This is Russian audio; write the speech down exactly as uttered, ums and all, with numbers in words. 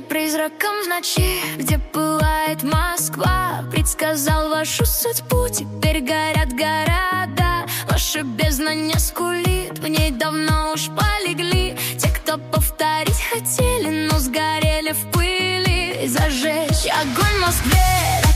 призраком в ночи, где пылает Москва. Предсказал вашу судьбу, теперь горят города. Ваша бездна не скулит, в ней давно уж полегли те, кто повторить хотели, но сгорели в пыли. Зажечь огонь в Москве.